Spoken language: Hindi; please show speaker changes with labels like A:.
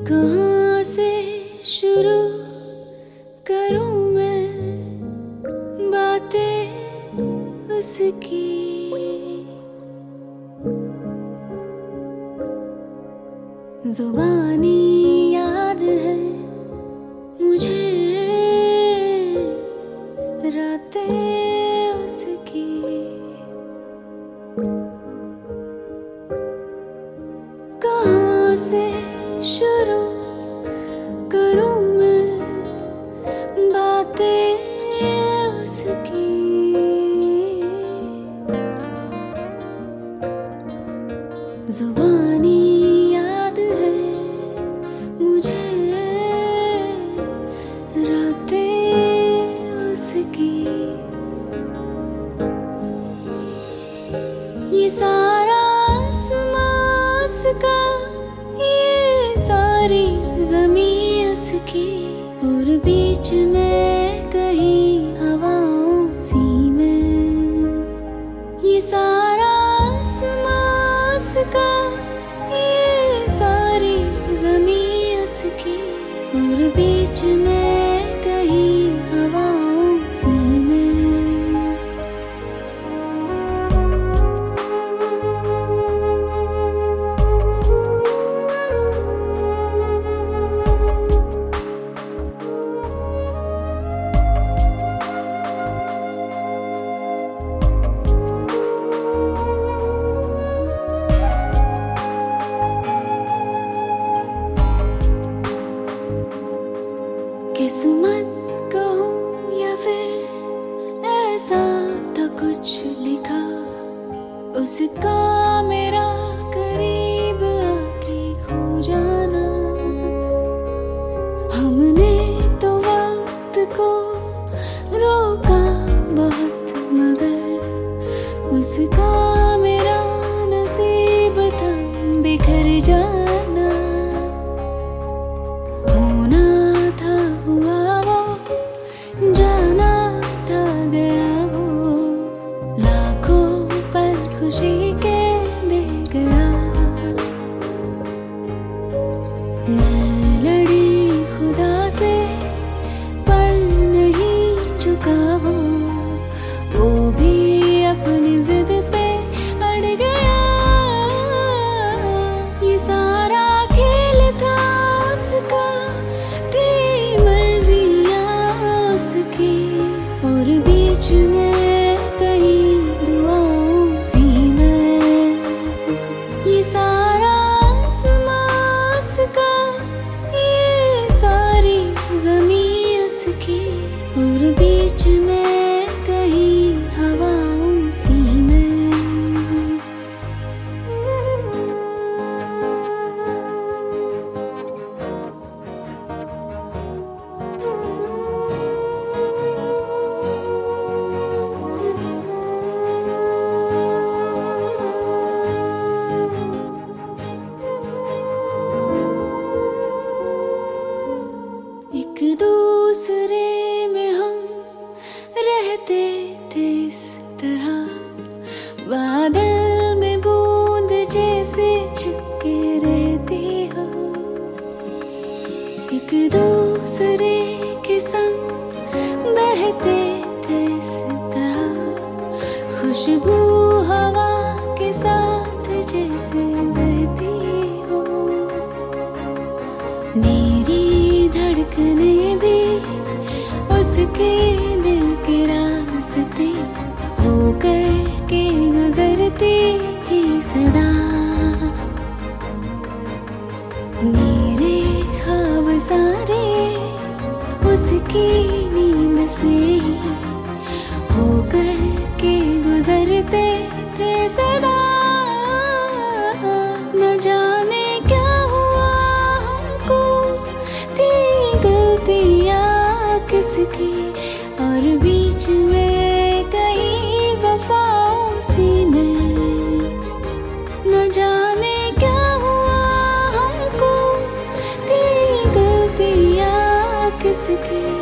A: कहाँ से शुरू करूं मैं बातें उसकी। जुबानी याद है मुझे रातें उसकी। कहाँ से शुरू करूं मैं बातें उसकी। जुबानी याद है मुझे रातें उसकी। ये सारा आसमां उसका, ये सारी ज़मीं उसकी, और बीच में कहीं हवाओं सी में। ये सारा आसमां उसका, ये सारी ज़मीं उसकी, और बीच में कहीं हवाओं सी में। किस्मत कहूँ या फिर ऐसा था कुछ लिखा, उसका मेरा करीब आके खो जाना। हमने तो वक्त को रोका बहुत, मगर उसका मेरा नसीब था बिखर जाना। होना था हुआ वो, जाना था गया वो, लाखों पल खुशी के दे गया। मैं लड़ी खुदा से पर नहीं झुका वो भी अपनी जिद पे अड़ गया। ये सारा खेल था उसका, थी मर्जियाँ उसकी, और बीच में कहीं दुआओं सी में। ये सारा आसमां उसका, ये सारी ज़मीं उसकी, और बीच में कहीं हवाओं सी में। एक दूसरे में हम रहते थे इस तरह, बादल में बूंद जैसे चिपके रहते हो। एक दूसरे के संग बहते थे इस तरह, खुशबू हवा के साथ जैसे बहती हो। मेरी धड़कने भी उसके दिल के रास्ते होकर के गुजरती थी सदा। मेरे ख्वाब सारे उसकी नींद से ही होकर के गुजरते थे सदा। न जाने क्या हुआ हमको, थी गलतियाँ किसकी, और बीच में कहीं वफाओं सी में। न जाने क्या हुआ हमको, थी गलतियाँ किसकी,